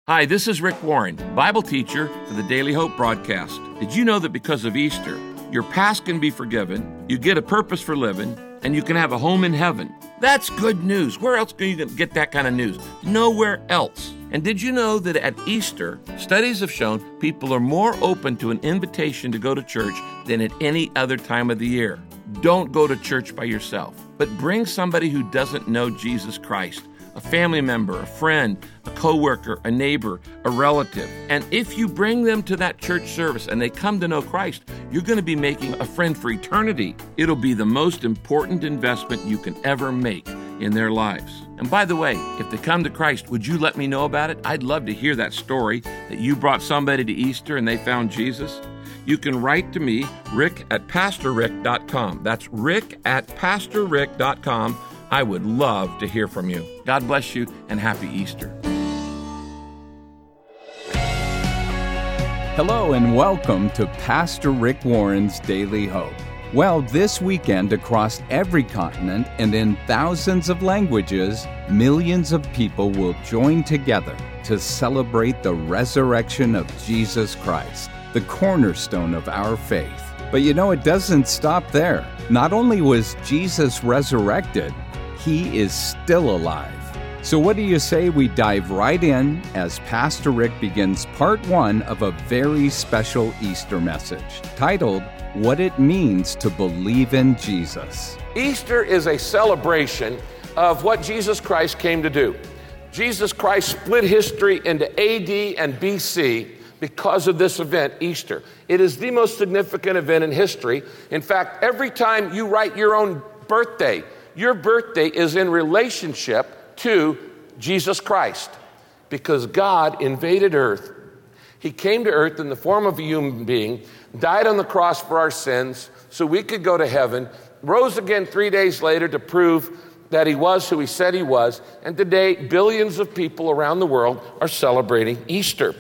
Hi, this is Rick Warren, Bible teacher for the Daily Hope broadcast. Did you know that because of Easter, your past can be forgiven, you get a purpose for living, and you can have a home in heaven? That's good news. Where else can you get that kind of news? Nowhere else. And did you know that at Easter, studies have shown people are more open to an invitation to go to church than at any other time of the year? Don't go to church by yourself, but bring somebody who doesn't know Jesus Christ. A family member, a friend, a coworker, a neighbor, a relative. And if you bring them to that church service and they come to know Christ, you're going to be making a friend for eternity. It'll be the most important investment you can ever make in their lives. And by the way, if they come to Christ, would you let me know about it? I'd love to hear that story that you brought somebody to Easter and they found Jesus. You can write to me, rick@pastorrick.com. That's rick@pastorrick.com. I would love to hear from you. God bless you and happy Easter. Hello and welcome to Pastor Rick Warren's Daily Hope. Well, this weekend across every continent and in thousands of languages, millions of people will join together to celebrate the resurrection of Jesus Christ, the cornerstone of our faith. But you know, it doesn't stop there. Not only was Jesus resurrected, He is still alive. So what do you say we dive right in as Pastor Rick begins part one of a very special Easter message titled, What It Means to Believe in Jesus. Easter is a celebration of what Jesus Christ came to do. Jesus Christ split history into AD and BC because of this event, Easter. It is the most significant event in history. In fact, every time you write your own birthday, your birthday is in relationship to Jesus Christ because God invaded earth. He came to earth in the form of a human being, died on the cross for our sins so we could go to heaven, rose again 3 days later to prove that He was who He said He was, and today billions of people around the world are celebrating Easter.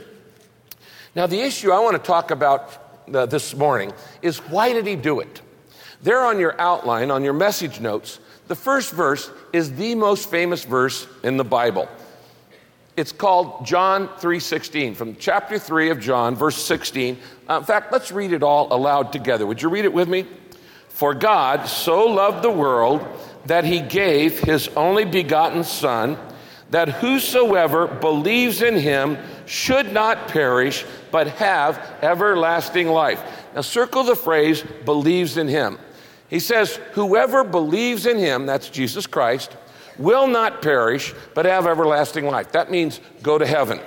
Now, the issue I want to talk about this morning is why did He do it? There on your outline, on your message notes, the first verse is the most famous verse in the Bible. It's called John 3:16, from chapter 3 of John, verse 16. In fact, let's read it all aloud together. Would you read it with me? For God so loved the world that He gave His only begotten Son, that whosoever believes in Him should not perish, but have everlasting life. Now circle the phrase, believes in Him. He says, whoever believes in Him, that's Jesus Christ, will not perish, but have everlasting life. That means go to heaven.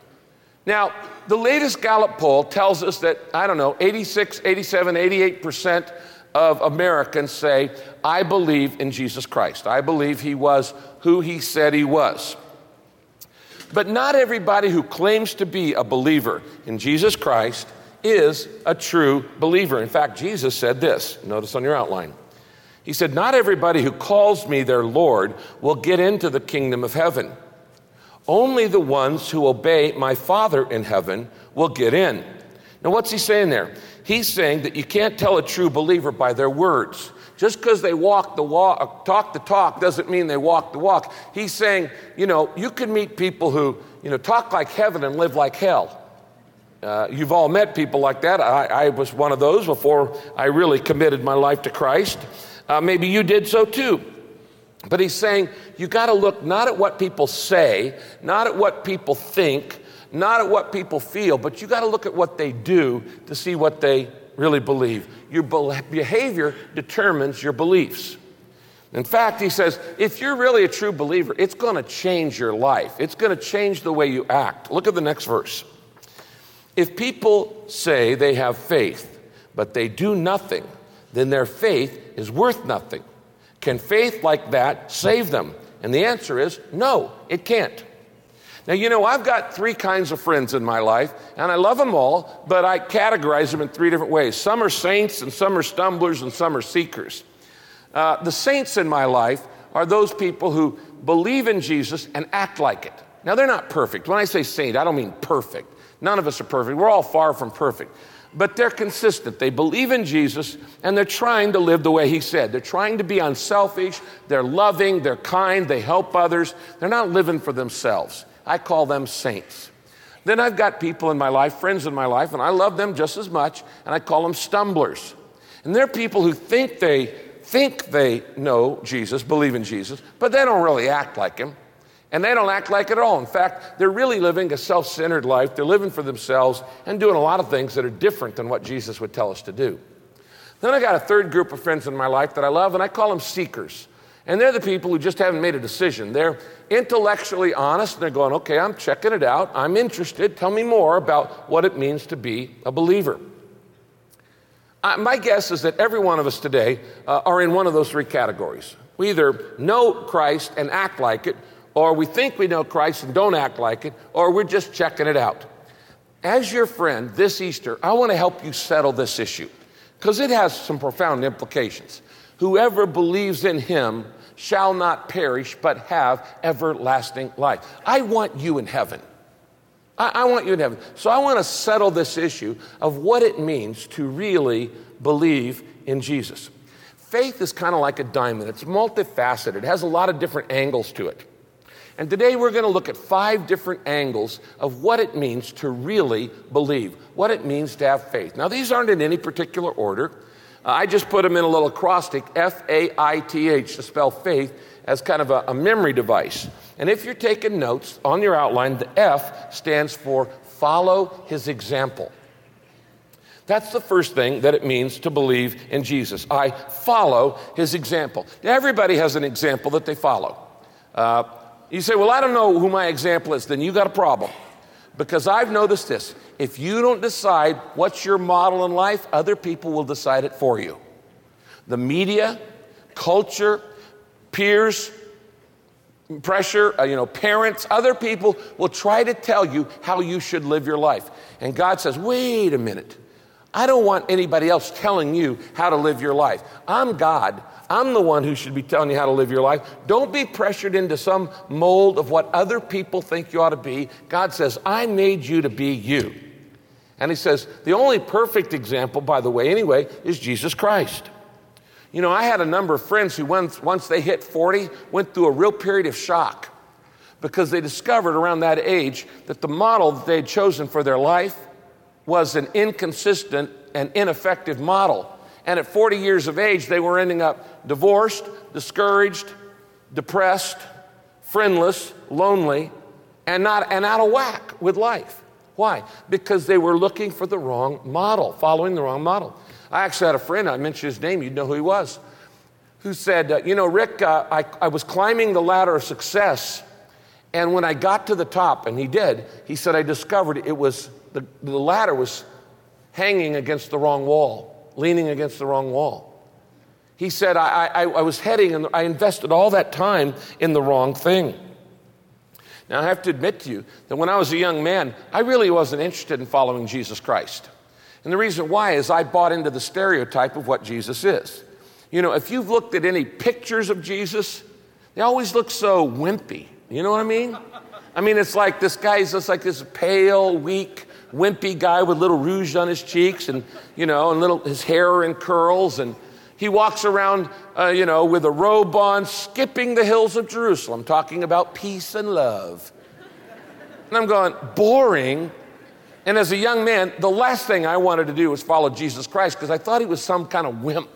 Now, the latest Gallup poll tells us that, 86, 87, 88% of Americans say, I believe in Jesus Christ. I believe He was who He said He was. But not everybody who claims to be a believer in Jesus Christ is a true believer. In fact, Jesus said this, notice on your outline. He said, not everybody who calls me their Lord will get into the kingdom of heaven. Only the ones who obey my Father in heaven will get in. Now, what's He saying there? He's saying that you can't tell a true believer by their words. Just because they walk the walk, talk the talk, doesn't mean they walk the walk. He's saying, you can meet people who, talk like heaven and live like hell. You've all met people like that. I was one of those before I really committed my life to Christ. Maybe you did so too. But He's saying you got to look not at what people say, not at what people think, not at what people feel, but you got to look at what they do to see what they really believe. Your behavior determines your beliefs. In fact, He says, if you're really a true believer, it's going to change your life. It's going to change the way you act. Look at the next verse. If people say they have faith, but they do nothing, then their faith is worth nothing. Can faith like that save them? And the answer is no, it can't. Now, I've got three kinds of friends in my life, and I love them all, but I categorize them in three different ways. Some are saints, and some are stumblers, and some are seekers. The saints in my life are those people who believe in Jesus and act like it. Now, they're not perfect. When I say saint, I don't mean perfect. None of us are perfect. We're all far from perfect. But they're consistent. They believe in Jesus, and they're trying to live the way He said. They're trying to be unselfish. They're loving. They're kind. They help others. They're not living for themselves. I call them saints. Then I've got people in my life, friends in my life, and I love them just as much, and I call them stumblers. And they're people who think they know Jesus, believe in Jesus, but they don't really act like him. And they don't act like it at all. In fact, they're really living a self-centered life. They're living for themselves and doing a lot of things that are different than what Jesus would tell us to do. Then I got a third group of friends in my life that I love, and I call them seekers. And they're the people who just haven't made a decision. They're intellectually honest, and they're going, okay, I'm checking it out. I'm interested. Tell me more about what it means to be a believer. My guess is that every one of us today are in one of those three categories. We either know Christ and act like it, or we think we know Christ and don't act like it, or we're just checking it out. As your friend this Easter, I want to help you settle this issue because it has some profound implications. Whoever believes in him shall not perish but have everlasting life. I want you in heaven. I want you in heaven. So I want to settle this issue of what it means to really believe in Jesus. Faith is kind of like a diamond. It's multifaceted. It has a lot of different angles to it. And today we're going to look at 5 different angles of what it means to really believe, what it means to have faith. Now, these aren't in any particular order. I just put them in a little acrostic, F-A-I-T-H, to spell faith, as kind of a memory device. And if you're taking notes on your outline, the F stands for follow his example. That's the first thing that it means to believe in Jesus. I follow his example. Now, everybody has an example that they follow. You say, well, I don't know who my example is. Then you got a problem. Because I've noticed this. If you don't decide what's your model in life, other people will decide it for you. The media, culture, peers, pressure, parents, other people will try to tell you how you should live your life. And God says, wait a minute. I don't want anybody else telling you how to live your life. I'm God. I'm the one who should be telling you how to live your life. Don't be pressured into some mold of what other people think you ought to be. God says, I made you to be you. And he says, the only perfect example, by the way, anyway, is Jesus Christ. I had a number of friends who once they hit 40, went through a real period of shock because they discovered around that age that the model that they had chosen for their life was an inconsistent and ineffective model. And at 40 years of age, they were ending up divorced, discouraged, depressed, friendless, lonely, and out of whack with life. Why? Because they were looking for the wrong model, following the wrong model. I actually had a friend, I mentioned his name, you'd know who he was, who said, Rick, I was climbing the ladder of success, and when I got to the top, and he did, he said, I discovered it was, the ladder was hanging against the wrong wall. Leaning against the wrong wall. He said, I was heading and I invested all that time in the wrong thing. Now, I have to admit to you that when I was a young man, I really wasn't interested in following Jesus Christ. And the reason why is I bought into the stereotype of what Jesus is. If you've looked at any pictures of Jesus, they always look so wimpy. You know what I mean? It's like this guy's just like this pale, weak, wimpy guy with little rouge on his cheeks and his hair in curls, and he walks around with a robe on, skipping the hills of Jerusalem, talking about peace and love. And I'm going, boring. And as a young man, the last thing I wanted to do was follow Jesus Christ because I thought he was some kind of wimp.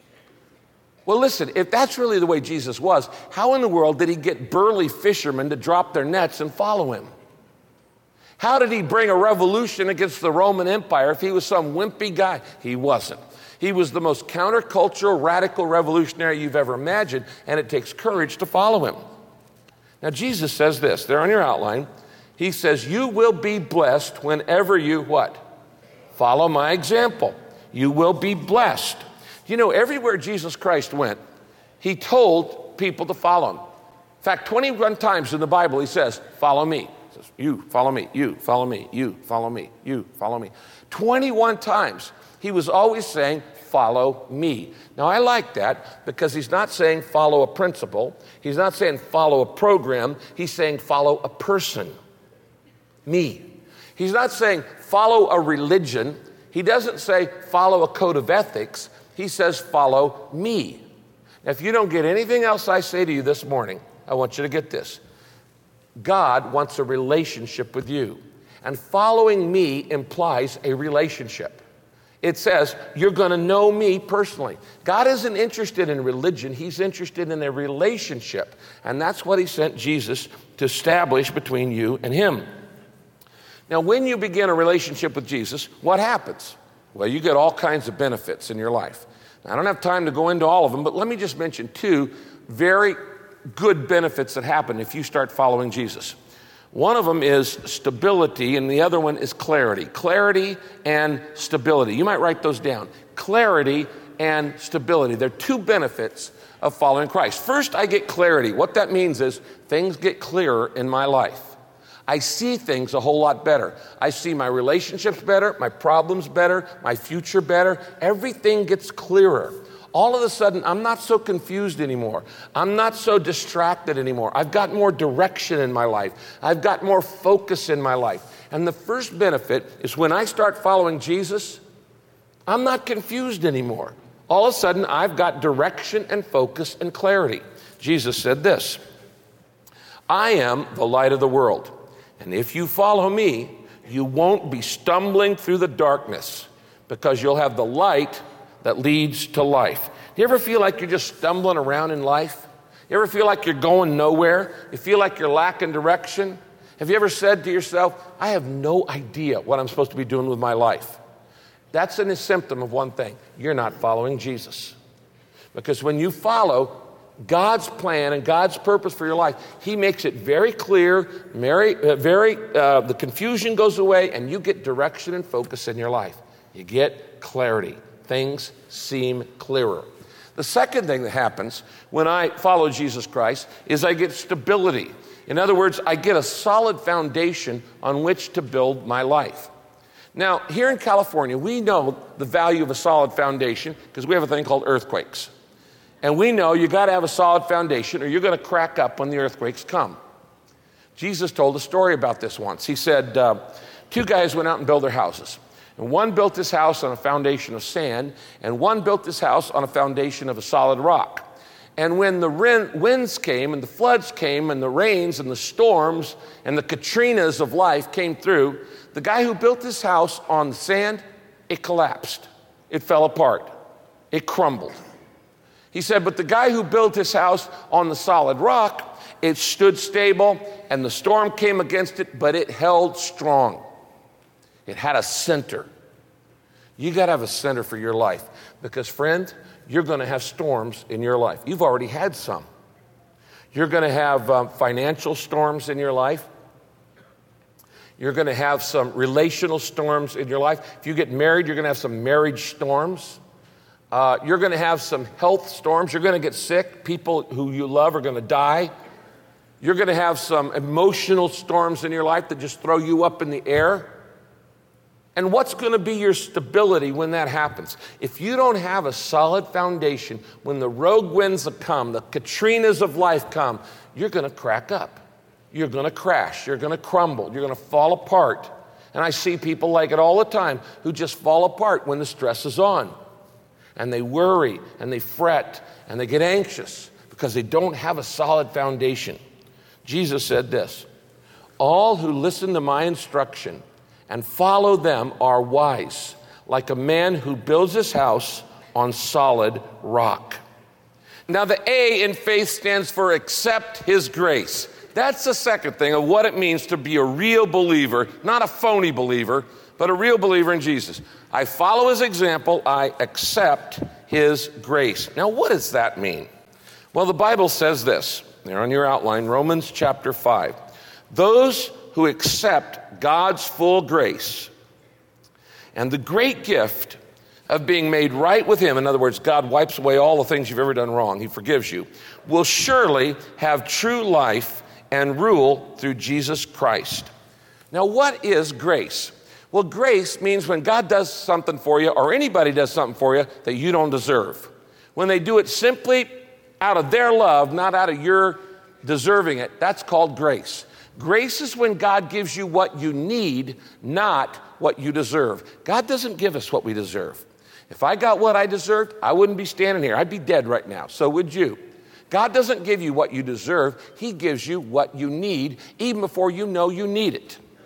Well, listen, if that's really the way Jesus was, how in the world did he get burly fishermen to drop their nets and follow him? How did he bring a revolution against the Roman Empire if he was some wimpy guy? He wasn't. He was the most countercultural, radical revolutionary you've ever imagined, and it takes courage to follow him. Now, Jesus says this, there on your outline. He says, you will be blessed whenever you what? Follow my example. You will be blessed. Everywhere Jesus Christ went, he told people to follow him. In fact, 21 times in the Bible, he says, follow me. You follow me, you follow me, you follow me, you follow me. 21 times he was always saying, follow me. Now I like that because he's not saying follow a principle. He's not saying follow a program. He's saying follow a person. Me. He's not saying follow a religion. He doesn't say follow a code of ethics. He says follow me. Now if you don't get anything else I say to you this morning, I want you to get this. God wants a relationship with you. And following me implies a relationship. It says, you're going to know me personally. God isn't interested in religion. He's interested in a relationship. And that's what he sent Jesus to establish between you and him. Now, when you begin a relationship with Jesus, what happens? Well, you get all kinds of benefits in your life. Now, I don't have time to go into all of them, but let me just mention two very good benefits that happen if you start following Jesus. One of them is stability, and the other one is clarity. Clarity and stability. You might write those down. Clarity and stability. They're two benefits of following Christ. First, I get clarity. What that means is things get clearer in my life. I see things a whole lot better. I see my relationships better, my problems better, my future better. Everything gets clearer. All of a sudden, I'm not so confused anymore. I'm not so distracted anymore. I've got more direction in my life. I've got more focus in my life. And the first benefit is when I start following Jesus, I'm not confused anymore. All of a sudden, I've got direction and focus and clarity. Jesus said this, I am the light of the world. And if you follow me, you won't be stumbling through the darkness because you'll have the light that leads to life. Do you ever feel like you're just stumbling around in life? You ever feel like you're going nowhere? You feel like you're lacking direction? Have you ever said to yourself, I have no idea what I'm supposed to be doing with my life? That's a symptom of one thing. You're not following Jesus. Because when you follow God's plan and God's purpose for your life, he makes it very clear, the confusion goes away, and you get direction and focus in your life. You get clarity. Things seem clearer. The second thing that happens when I follow Jesus Christ is I get stability. In other words, I get a solid foundation on which to build my life. Now, here in California, we know the value of a solid foundation because we have a thing called earthquakes. And we know you got to have a solid foundation or you're going to crack up when the earthquakes come. Jesus told a story about this once. He said, two guys went out and built their houses. And one built his house on a foundation of sand, and one built his house on a foundation of a solid rock. And when the winds came, and the floods came, and the rains, and the storms, and the Katrinas of life came through, the guy who built his house on sand, it collapsed. It fell apart. It crumbled. He said, but the guy who built his house on the solid rock, it stood stable, and the storm came against it, but it held strong. It had a center. You got to have a center for your life because, friend, you're going to have storms in your life. You've already had some. You're going to have financial storms in your life. You're going to have some relational storms in your life. If you get married, you're going to have some marriage storms. You're going to have some health storms. You're going to get sick. People who you love are going to die. You're going to have some emotional storms in your life that just throw you up in the air. And what's going to be your stability when that happens? If you don't have a solid foundation, when the rogue winds come, the Katrinas of life come, you're going to crack up. You're going to crash. You're going to crumble. You're going to fall apart. And I see people like it all the time who just fall apart when the stress is on. And they worry and they fret and they get anxious because they don't have a solid foundation. Jesus said this, all who listen to my instruction and follow them are wise, like a man who builds his house on solid rock. Now, the A in faith stands for accept his grace. That's the second thing of what it means to be a real believer, not a phony believer, but a real believer in Jesus. I follow his example. I accept his grace. Now, what does that mean? Well, the Bible says this, there on your outline, Romans chapter 5. Those who accept God's full grace and the great gift of being made right with him, in other words, God wipes away all the things you've ever done wrong, he forgives you, will surely have true life and rule through Jesus Christ. Now, what is grace? Well, grace means when God does something for you or anybody does something for you that you don't deserve. When they do it simply out of their love, not out of your deserving it, that's called grace. Grace is when God gives you what you need, not what you deserve. God doesn't give us what we deserve. If I got what I deserved, I wouldn't be standing here. I'd be dead right now. So would you. God doesn't give you what you deserve. He gives you what you need, even before you know you need it.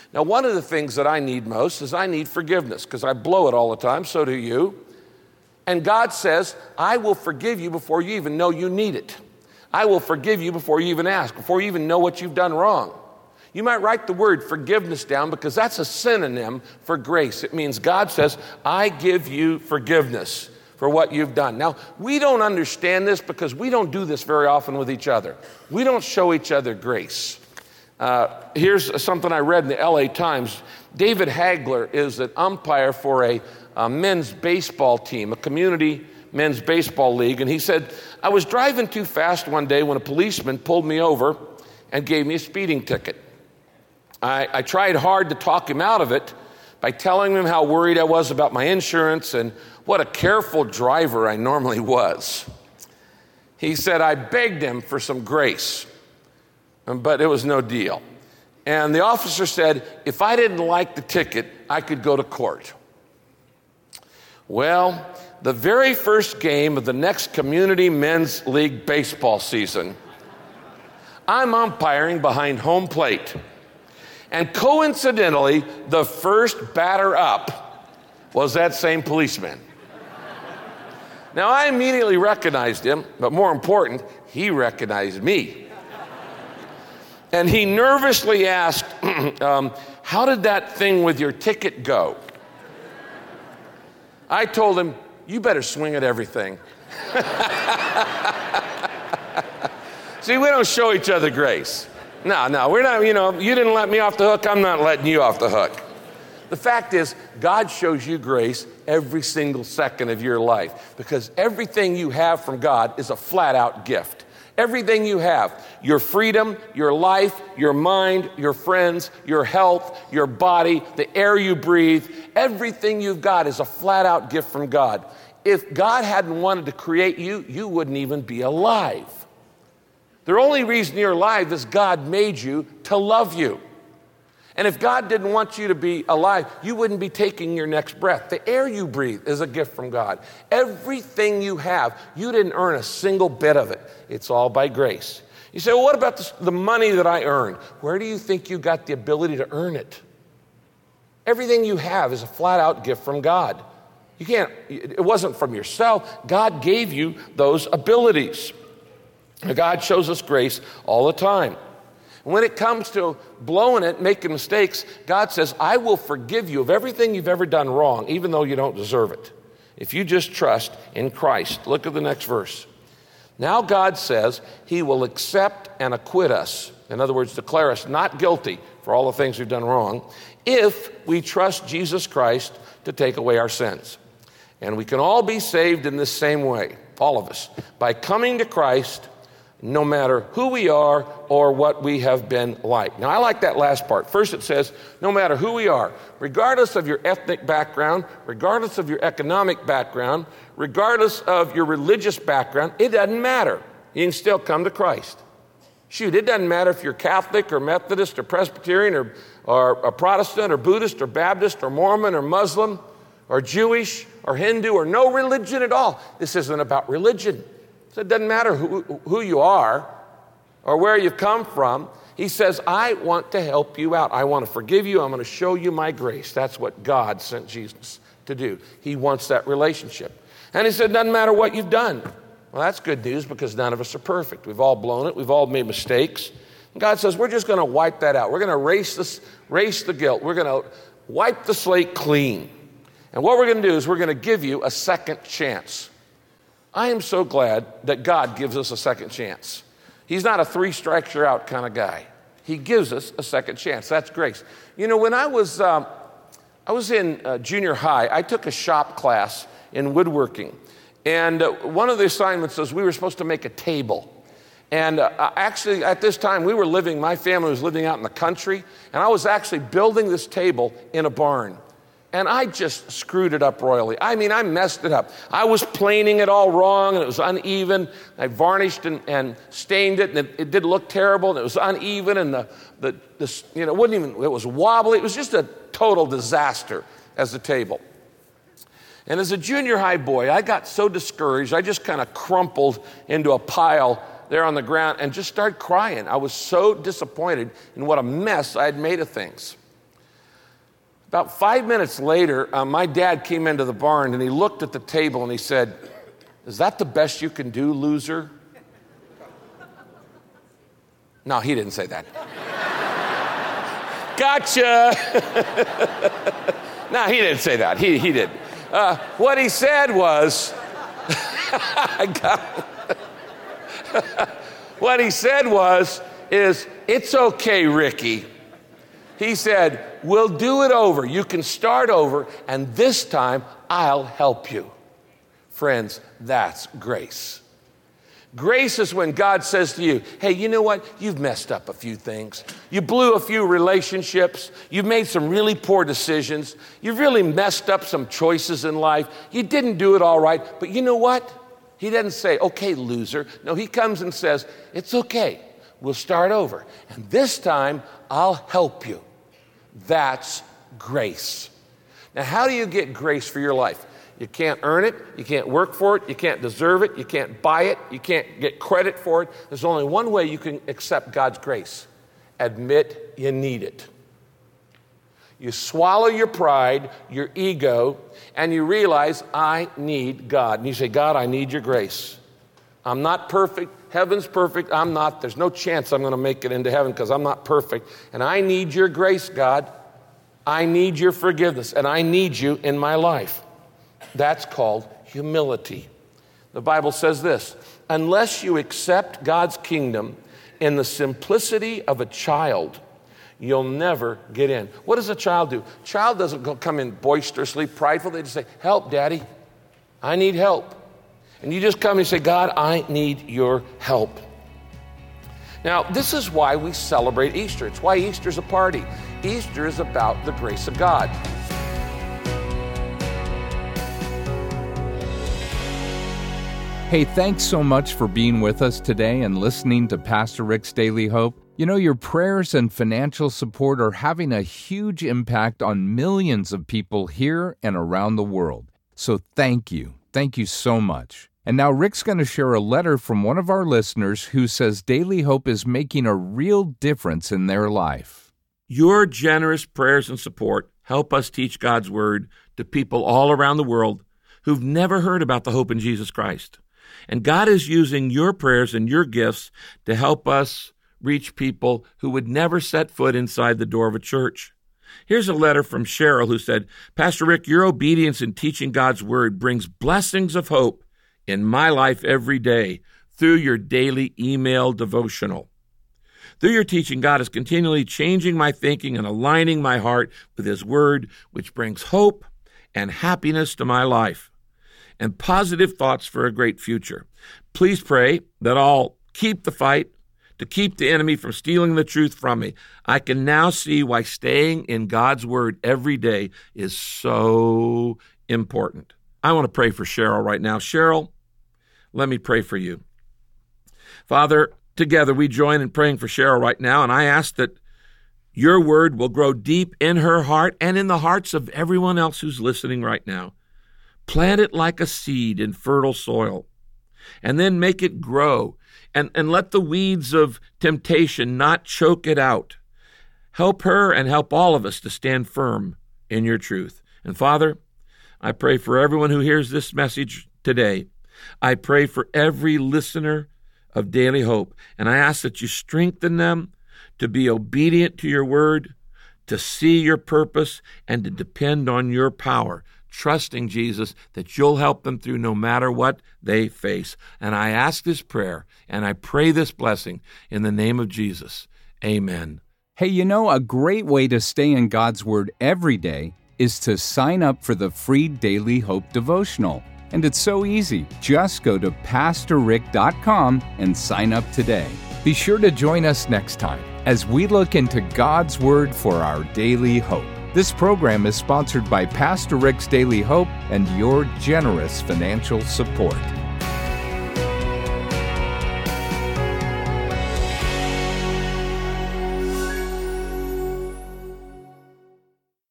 Now, one of the things that I need most is I need forgiveness, because I blow it all the time, so do you. And God says, I will forgive you before you even know you need it. I will forgive you before you even ask, before you even know what you've done wrong. You might write the word forgiveness down, because that's a synonym for grace. It means God says, I give you forgiveness for what you've done. Now, we don't understand this because we don't do this very often with each other. We don't show each other grace. Here's something I read in the LA Times. David Hagler is an umpire for a men's baseball team, a community men's baseball league. And he said, I was driving too fast one day when a policeman pulled me over and gave me a speeding ticket. I tried hard to talk him out of it by telling him how worried I was about my insurance and what a careful driver I normally was. He said, I begged him for some grace, but it was no deal. And the officer said, if I didn't like the ticket, I could go to court. Well, the very first game of the next community men's league baseball season, I'm umpiring behind home plate. And coincidentally, the first batter up was that same policeman. Now, I immediately recognized him, but more important, he recognized me. And he nervously asked, how did that thing with your ticket go? I told him, you better swing at everything. See, we don't show each other grace. No, we're not, you didn't let me off the hook, I'm not letting you off the hook. The fact is, God shows you grace every single second of your life, because everything you have from God is a flat-out gift. Everything you have, your freedom, your life, your mind, your friends, your health, your body, the air you breathe, everything you've got is a flat-out gift from God. If God hadn't wanted to create you, you wouldn't even be alive. The only reason you're alive is God made you to love you. And if God didn't want you to be alive, you wouldn't be taking your next breath. The air you breathe is a gift from God. Everything you have, you didn't earn a single bit of it. It's all by grace. You say, well, what about the money that I earned? Where do you think you got the ability to earn it? Everything you have is a flat-out gift from God. It wasn't from yourself. God gave you those abilities. God shows us grace all the time. When it comes to blowing it, making mistakes, God says, I will forgive you of everything you've ever done wrong, even though you don't deserve it, if you just trust in Christ. Look at the next verse. Now God says he will accept and acquit us. In other words, declare us not guilty for all the things we've done wrong, if we trust Jesus Christ to take away our sins. And we can all be saved in this same way, all of us, by coming to Christ, no matter who we are or what we have been like. Now, I like that last part. First, it says, no matter who we are, regardless of your ethnic background, regardless of your economic background, regardless of your religious background, it doesn't matter. You can still come to Christ. Shoot, it doesn't matter if you're Catholic or Methodist or Presbyterian or a Protestant or Buddhist or Baptist or Mormon or Muslim or Jewish or Hindu or no religion at all. This isn't about religion. So it doesn't matter who you are or where you've come from. He says, I want to help you out. I want to forgive you. I'm going to show you my grace. That's what God sent Jesus to do. He wants that relationship. And he said, doesn't matter what you've done. Well, that's good news, because none of us are perfect. We've all blown it. We've all made mistakes. And God says, we're just going to wipe that out. We're going to erase the guilt. We're going to wipe the slate clean. And what we're going to do is we're going to give you a second chance. I am so glad that God gives us a second chance. He's not a 3 strikes you're out kind of guy. He gives us a second chance. That's grace. When I was in junior high, I took a shop class in woodworking. And one of the assignments was we were supposed to make a table. And actually, at this time, my family was living out in the country, and I was actually building this table in a barn. And I just screwed it up royally. I mean, I messed it up. I was planing it all wrong, and it was uneven. I varnished and stained it, and it did look terrible, and it was uneven, and it was wobbly. It was just a total disaster as a table. And as a junior high boy, I got so discouraged, I just kind of crumpled into a pile there on the ground and just started crying. I was so disappointed in what a mess I had made of things. About 5 minutes later, my dad came into the barn and he looked at the table and he said, "Is that the best you can do, loser?" No, he didn't say that. Gotcha. No, he didn't say that. He didn't. What he said was, what he said is, "It's okay, Ricky." He said, "We'll do it over. You can start over, and this time I'll help you." Friends, that's grace. Grace is when God says to you, "Hey, you know what? You've messed up a few things. You blew a few relationships. You've made some really poor decisions. You've really messed up some choices in life. You didn't do it all right, but you know what?" He doesn't say, "Okay, loser." No, he comes and says, "It's okay. We'll start over. And this time, I'll help you." That's grace. Now, how do you get grace for your life? You can't earn it. You can't work for it. You can't deserve it. You can't buy it. You can't get credit for it. There's only one way you can accept God's grace. Admit you need it. You swallow your pride, your ego, and you realize, I need God. And you say, "God, I need your grace. I'm not perfect. Heaven's perfect. I'm not. There's no chance I'm going to make it into heaven because I'm not perfect. And I need your grace, God. I need your forgiveness, and I need you in my life." That's called humility. The Bible says this, "Unless you accept God's kingdom in the simplicity of a child, you'll never get in." What does a child do? A child doesn't come in boisterously, prideful. They just say, "Help, Daddy. I need help." And you just come and say, "God, I need your help." Now, this is why we celebrate Easter. It's why Easter's a party. Easter is about the grace of God. Hey, thanks so much for being with us today and listening to Pastor Rick's Daily Hope. You know, your prayers and financial support are having a huge impact on millions of people here and around the world. So thank you. Thank you so much. And now Rick's going to share a letter from one of our listeners who says Daily Hope is making a real difference in their life. Your generous prayers and support help us teach God's Word to people all around the world who've never heard about the hope in Jesus Christ. And God is using your prayers and your gifts to help us reach people who would never set foot inside the door of a church. Here's a letter from Cheryl who said, "Pastor Rick, your obedience in teaching God's Word brings blessings of hope in my life every day through your daily email devotional. Through your teaching, God is continually changing my thinking and aligning my heart with His Word, which brings hope and happiness to my life and positive thoughts for a great future. Please pray that I'll keep the fight to keep the enemy from stealing the truth from me. I can now see why staying in God's Word every day is so important." I want to pray for Cheryl right now. Cheryl, let me pray for you. Father, together we join in praying for Cheryl right now, and I ask that your Word will grow deep in her heart and in the hearts of everyone else who's listening right now. Plant it like a seed in fertile soil, and then make it grow, and let the weeds of temptation not choke it out. Help her and help all of us to stand firm in your truth. And Father, I pray for everyone who hears this message today. I pray for every listener of Daily Hope, and I ask that you strengthen them to be obedient to your word, to see your purpose, and to depend on your power, trusting, Jesus, that you'll help them through no matter what they face. And I ask this prayer, and I pray this blessing in the name of Jesus. Amen. Hey, you know, a great way to stay in God's Word every day is to sign up for the free Daily Hope devotional. And it's so easy. Just go to PastorRick.com and sign up today. Be sure to join us next time as we look into God's Word for our daily hope. This program is sponsored by Pastor Rick's Daily Hope and your generous financial support.